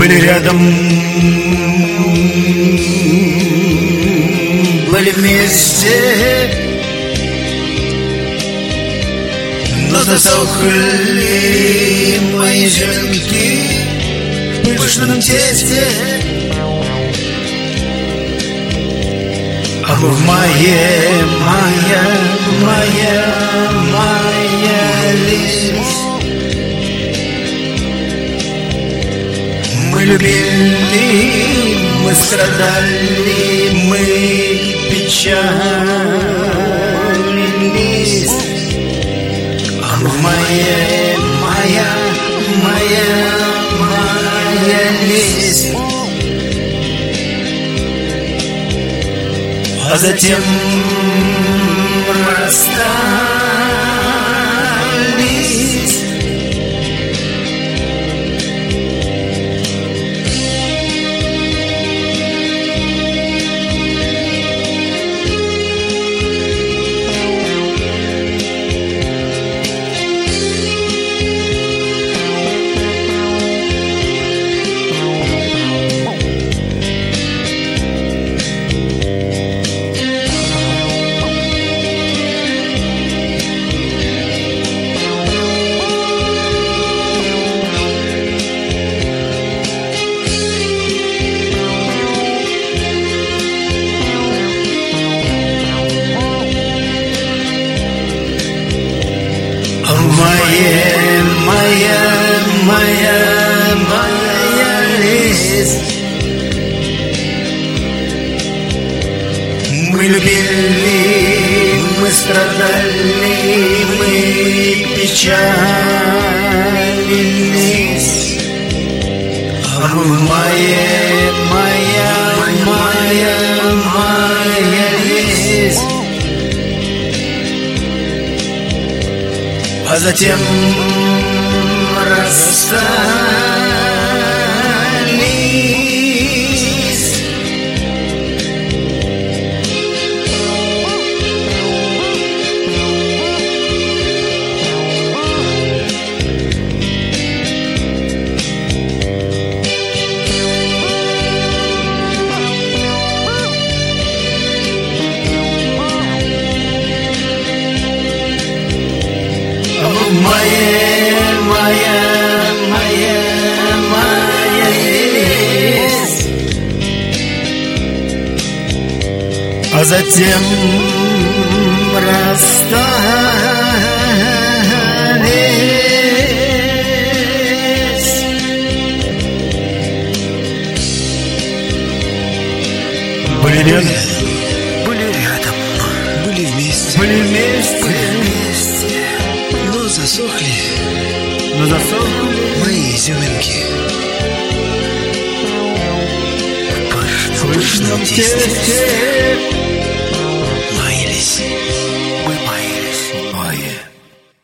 были рядом, были вместе, но засохли мои жилки в пышном тесте. А вы в моей лист. Мы любили, мы страдали, мы печалились. А вы в моей лист. А затем расстались. Моя лист. Мы любили, мы страдали, мы печалились. А вы моя лист. А затем расстались. Моя лист. А затем расстались. Были рядом, были вместе, но засохли мои изюминки в пышном тесте.